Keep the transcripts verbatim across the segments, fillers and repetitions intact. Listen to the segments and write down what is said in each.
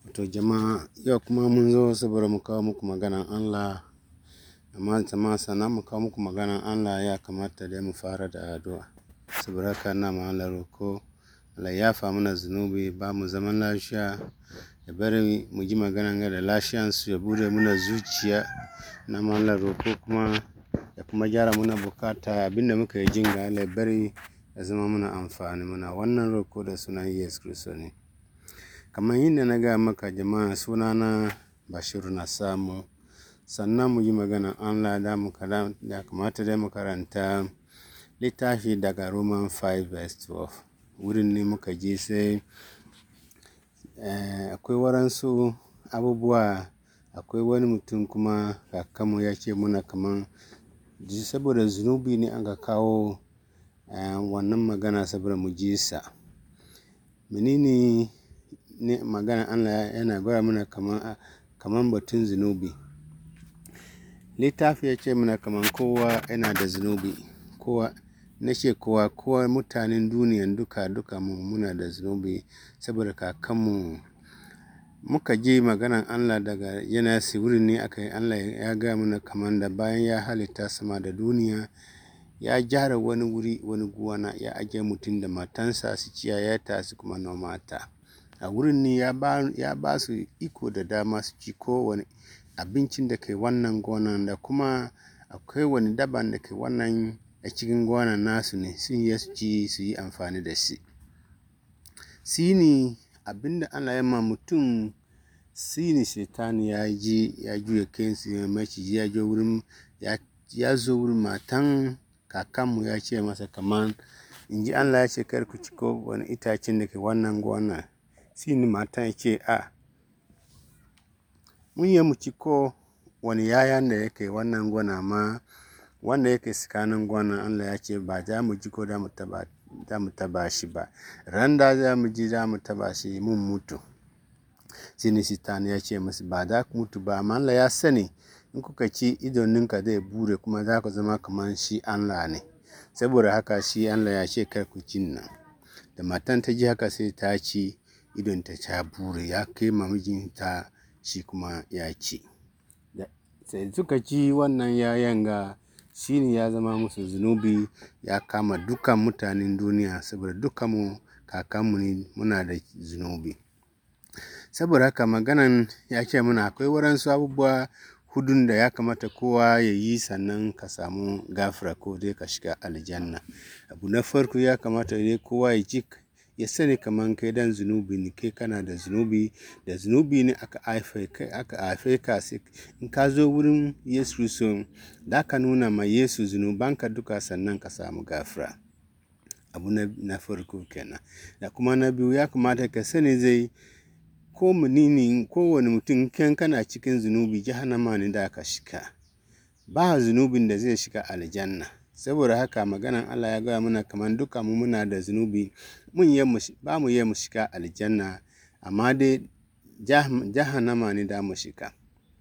To jama'a, yau kuma mun zo saboda mu kawo muku maganan Allah. Amma jama'a sannan mu kawo muku maganan Allah ya kamata dai mu fara da addu'a. Saboda haka ina ma Allah roko, Allah ya yafa mana zunubi, ba mu zaman lafiya, ya bari mu ji maganan ga da lafiyansu, ya bude muna zuciya. Ina ma Allah roko kuma ya kuma gyara muna bukata abinda muka yi jin ga Allah ya bari ya zama muna amfani muna. Wannan roko da sunan Yesu Kiristi ne. Kamar yadda na gaya maka jama'a, sunana Bashiru na samu. Sannan mu yi maganan Allah da mu da kamata dai mu karanta littafi daga Roman five verse twelve. Wurin ne muka je sai eh, akwai waransu abubuwa, akwai wani mutum kuma kakanmu ya ce muna kaman saboda zunubi ne aka kawo eh, wannan magana saboda mu ji sa. Menene ne magana Allah yana gwada mana kaman kaman batun zunubi. Littafi ya ce mana kaman kowa yana da zunubi. Kowa na ce kowa kowa mutanen duniyan duka duka mu muna da zunubi saboda kakanmu. Muka ji maganan Allah daga Genesis, wurin ne aka yi Allah ya gaya mana kaman da bayan ya halitta sama da duniya, ya gyara wani wuri wani gona ya ajiye mutum da matansa su ciyayata su kuma noma ta. A wurin ne ya ba, ya ba su iko da dama su ci kowane abincin da ke wannan gonan, da kuma akwai wani daban da ke wannan a cikin gonan nasu ne sun yi su ci su yi amfani da shi. Shi ne abinda Allah ya ma mutum, shi ne Shetani ya ji ya juya kansa ya maciji ya zo wurin ya, ya zo wurin matan kakanmu ya ce masa kaman in ji Allah ya ce kar ku ci ko wani itacen da ke wannan gonan. Shi ne matan ya ce a mun yi mu ci ko wani yayan da yake wannan gona, ma wanda yake tsakanin gonan Allah ya ce ba za mu ji ko da mu taba za mu taba shi ba. Ran da za mu ji za mu taba shi mun mutu. Shi ne Shetani ya ce musu ba za ku mutu ba, amma Allah ya sani in kuka ci idoninka zai bude kuma za ku zama kaman shi Allah ne. Saboda haka shi Allah ya ce kar ku ci nan. Da matan ta ji haka sai ta ci, idonta ta bude, ya kai ma mijinta shi kuma ya ci. Sai suka ci wannan yayan ga, shi ne ya zama musu zunubi, ya kama dukan mutanen duniya saboda dukanmu kakanmu ne muna da zunubi. Saboda haka maganan ya ce muna akwai waransu abubuwa hudun da ya kamata kowa ya yi sannan ka samu gafara ko dai ka shiga aljanna. Abu na farko ya kamata dai kowa ya ji ya sani kaman kai dan zunubi ne, kai kana da zunubi, da zunubi ne aka haife ka, aka haife ka. In ka zo wurin Yesu Kiristi, da ka nuna ma Yesu zunubanka duka sannan ka samu gafara. Abu na, na farko kenan. Da kuma na biyu ya kamata ka sani zai ko menene kowane mutum kan kana cikin zunubi jahannama ne da ka shiga. Ba zunubin da zai shiga aljanna. Saboda haka maganan Allah ya gaya mana kaman duka mu muna da zunubi, mun yi ba mu yi mu shiga aljanna, amma dai jahannama ne da mu shiga.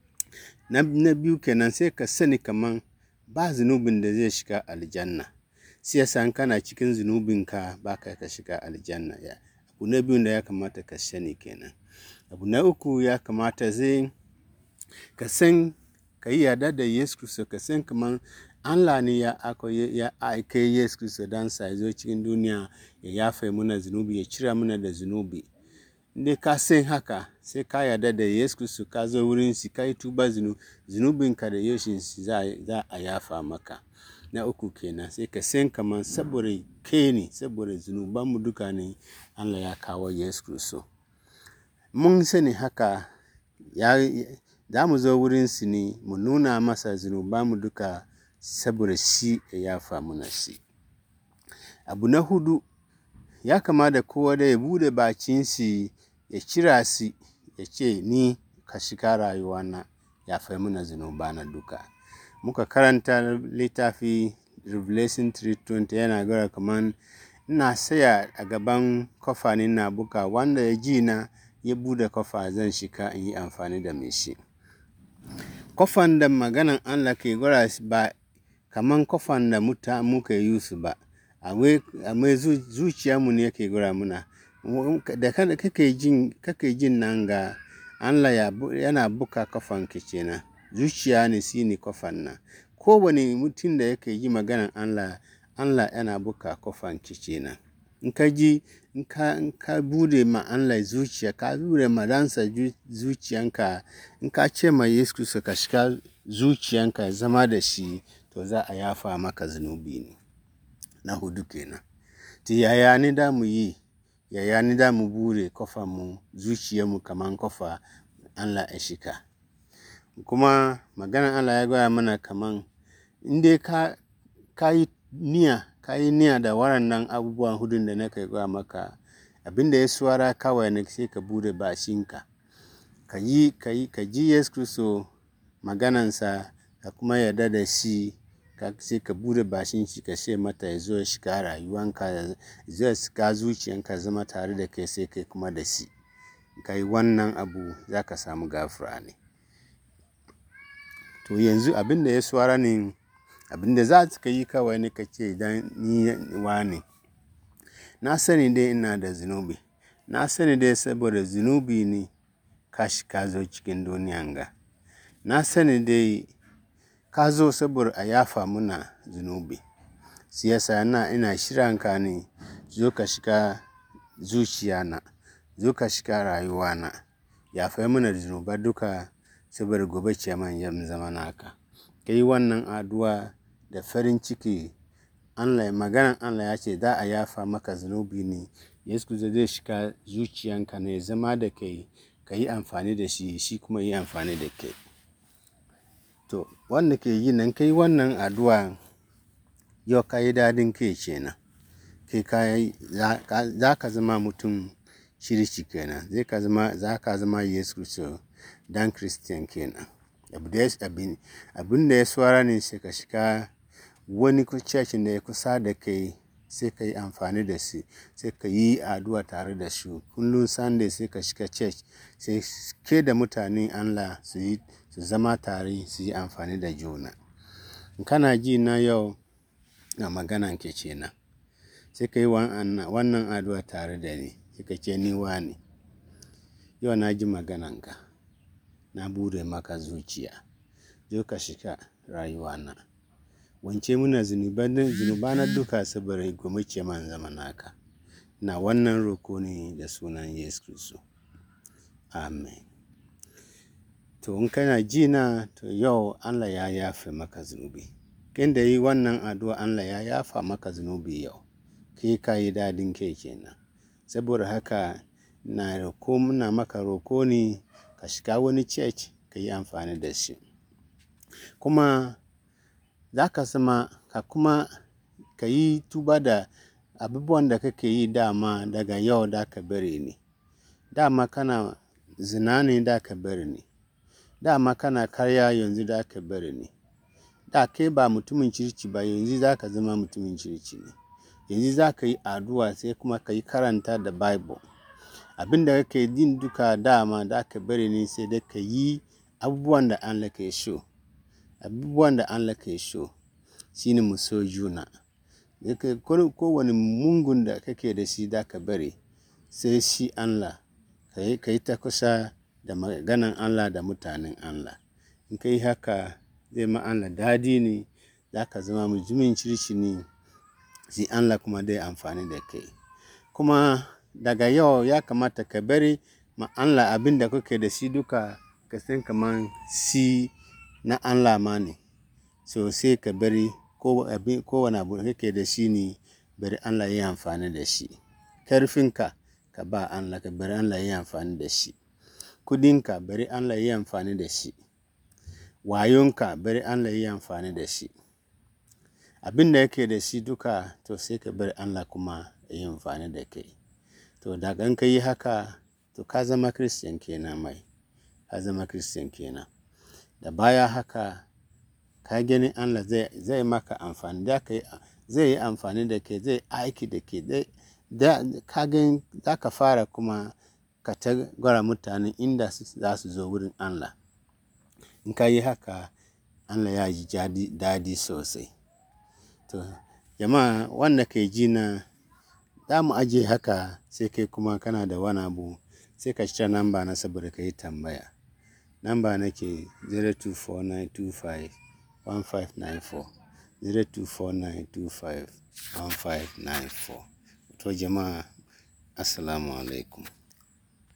Na, na biyu kenan sai ka sani kaman ba zunubin da zai shiga aljanna. Siyasa in kana cikin zunubinka ba ka ka shiga aljanna. Abu na biyu da ya kamata ka sani kenan. Abu na uku ya kamata zai ka san ka yi yarda da Yesu Kiristi, ka san kaman Allah ne ya ya aika Yesu Kiristi dan sa ya zo cikin duniya ya yafe muna zunubi, ya cire muna da zunubi. Indai ka san haka sai ka yarda da Yesu Kiristi, ka zo wurin shi ka yi tuba zunubinka da Yesu za a yafa maka. Na uku kenan sai ka san kaman saboda kai ne, saboda zunubanmu duka ne Allah ya kawo Yesu Kiristi. Mun sani haka ya za mu zo wurin shi ne mu nuna masa zunubanmu duka saboda shi ya yafa muna shi. Abu na hudu ya kamata kowa da ya bude bakin shi ya kira shi ya ce ni ka shiga rayuwana, yafe muna zunubana duka. Muka karanta littafi Revelation three twenty yana gwada kaman ina saya a gaban kofa ne ina buga, wanda ya ji na ya bude kofa zan shiga in yi amfani da mai shi. Kofan da maganan Allah ke gwada ba kaman kofan da muta muka yi su ba. Amma zuciyarmu ne yake gwada muna. Da kake jin kake jin nan ga Allah ya yana buka kafanki kenan. Zuciya ne shine kofan nan. Kowane mutum da yake yi maganan Allah, Allah yana buka kafanki kenan. In ka ji, in ka, in ka bude ma Allah zuciya, ka bude ma ransa zuciyanka, in ka ce ma Yesu Kiristi ka shiga zuciyanka zama da shi, to za a yafa maka zunubi ne. Na hudu kenan. To yaya ne da mu yi? Yaya ne da mu bude kofanmu, zuciyarmu kaman kofa Allah ya shiga? Kuma maganan Allah ya gaya mana kaman in dai ka, ka yi niyya, ka yi niyya da waɗannan abubuwan hudun da nake gaya maka, abin da ya saura kawai ne sai ka bude bakinka. Ka yi, ka yi, ka ji Yesu Kiristi maganansa, ka kuma yarda da shi, ka sai ka bude bakinki ka ce mata ya zo ya shiga rayuwanka, ya zo ya shiga zuciyanka zama tare da kai sai kai kuma da shi. Ka yi wannan abu za ka samu gafara ne. To yanzu abin da ya saura ne, abin da za ka yi kawai ne ka ce idan ni wane. Na sani dai ina da zunubi. Na sani dai saboda zunubi ne ka shiga zo cikin duniyan ga. Na sani dai ka zo saboda a yafa muna zunubi. Siyasa na ina shiranka ne, zo ka shiga zuciyana, zo ka shiga rayuwana. Yafe mana zunubai duka saboda gobe kiyama ya zama naka. Ka yi wannan addu'a da farin ciki. Allah, maganan Allah ya ce za a yafa maka zunubi ne. Yesu Kiristi zai shiga zuciyanka ne ya zama da kai, ka yi amfani da shi, shi kuma yi amfani da kai. To, wanda ke yi nan ka yi wannan addu'a, yau ka yi dadin kai kenan. Kai ka yi, za ka zama mutum shirishi kenan. Zai ka zama, za ka zama Yesu Kiristi dan Kiristiyan kenan. Abin, abin da ya saura ne sai ka shiga wani church da ya kusa da kai, sai ka yi amfani da shi, sai ka yi addu'a tare da su. Kullum Sunday sai ka shiga church, sai ke da mutanen Allah su yi, su zama tare, su yi amfani da juna. In kana ji na yau na maganan ke kenan. Sai ka yi wannan addu'a tare da ni, sai ka ce ni wane. Yau na ji magananka, na bude maka zuciya, zo ka shiga rayuwana. Wanke muna zunubana duka saboda gobe kiyama zama naka. Na wannan roko ne da sunan Yesu Kiristi. Amen. To in kana ji na, to yau Allah ya yafe maka zunubi. Kin da yi wannan addu'a Allah ya yafa maka zunubi yau. Kai ka yi dadin kai kenan. Saboda haka na roko, muna maka roko ne ka shiga wani church ka yi amfani da shi. Kuma za ka zama, ka kuma ka yi tuba da abubuwan da kake yi dama daga yau da ka bari ne. Dama kana zina ne da ka bari ne. Dama kana karya yanzu da ka bari ne. Da kai ba mutumin kirki ba, yanzu za ka zama mutumin kirki ne. Yanzu za ka yi addu'a sai kuma ka yi karanta da Bible. Abin da kake yin duka dama da ka bari ne sai dai ka yi abubuwan da Allah ke so. Abubuwan da Allah ke so shine mu so juna. Kowane mungun da kake da shi da ka bari, sai shi Allah, ka yi ta kusa da maganan Allah da mutanen Allah. In ka yi haka, zai ma Allah dadi ne, za ka zama mutumin kirki ne, sai Allah kuma zai amfani da kai. Kuma daga yau ya kamata ka bari ma Allah abin da kake da shi duka, ka san kaman shi na Allah ma ne. So sai ka bari kowane abu da kake da shi ne, bari Allah ya yi amfani da shi. Karfinka ka ba Allah, ka bari Allah ya yi amfani da shi. Kudinka bari Allah ya yi amfani da shi. Wayonka bari Allah ya yi amfani da shi. Abin da yake da shi duka, to sai ka bari Allah kuma ya yi amfani da kai. To daga in ka yi haka, to ka zama Christian kenan mai. Ka zama Christian kenan. Da baya haka, ka gani Allah zai, zai maka amfani da kai, zai yi amfani da kai, zai aiki da kai. Da ka gani za ka fara kuma ka ta gwara mutane inda za su zo wurin Allah. In ka yi haka, Allah ya ji dadi sosai. To jama'a wanda ke ji na, za mu ajiye haka sai kai kuma kana da wani abu sai ka cire namba na saboda ka yi tambaya. Namba nake zero two four nine two five one five nine four zero two four nine two five one five nine four. To jama'a, assalamu alaikum.